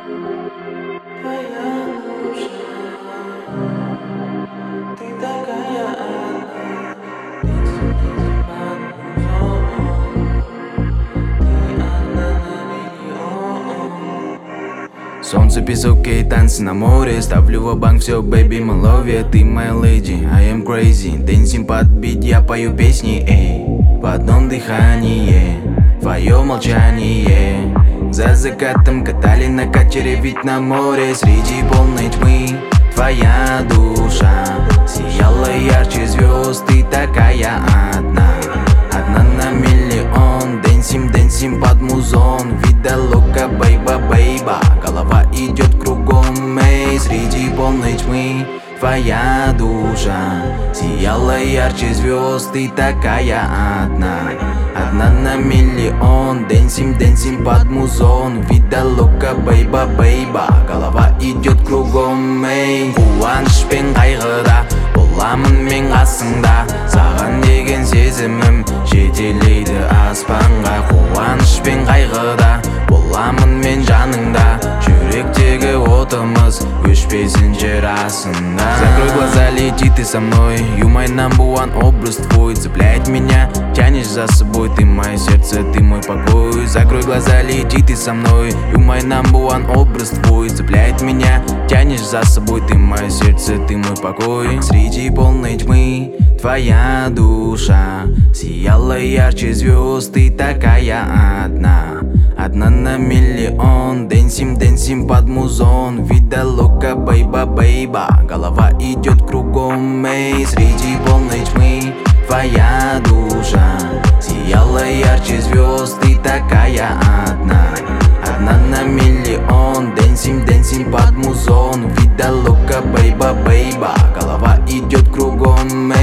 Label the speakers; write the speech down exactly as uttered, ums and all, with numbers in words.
Speaker 1: Твоя душа, ты такая одна, танцуешь под музон, ты одна на миллион.
Speaker 2: Солнце, песок и танцы на море. Ставлю в банк все, baby, my love you. Ты моя lady, I am crazy. Дэнсим под бит, я пою песни, эй. В одном дыхании, твое молчание. За закатом катали на катере, ведь на море. Среди полной тьмы твоя душа сияла ярче звезд. Ты такая одна, одна на миллион. Дэнсим, дэнсим под музон. Вида лока, бейба, бейба. Голова идет кругом, эй. Среди полной тьмы твоя душа сияла ярче звезд. Ты такая одна, одна на миллион. Дэнсим, дэнсим под музон. Вида лока, бейба, бейба. Голова идет кругом, эй. Қуаныш пен қайғыда боламын мен қасыңда. Саған деген сезімім жетелейді аспанға. Қуаныш пен қайғыда боламын мен жаныңда. Жүректегі отымыз өшпесін жер астында. Закрой глаза, лети ты со мной. You my number one, образ твой цепляет меня. Тянешь за собой, ты мое сердце, ты мой покой. Закрой глаза, лети ты со мной. You my number one, образ твой цепляет меня. Тянешь за собой, ты мое сердце, ты мой покой. Среди полной тьмы твоя душа сияла ярче звезд. Ты такая одна, одна на миллион. Дэнсим, дэнсим под музон. Вида лока, бейба, бейба. Голова идет кругом, эй. Среди полной тьмы твоя душа сияла ярче звезд. Ты такая одна, одна на миллион. Дэнсим, дэнсим под музон. Вида лока, бейба, бейба. Голова идет кругом, эй.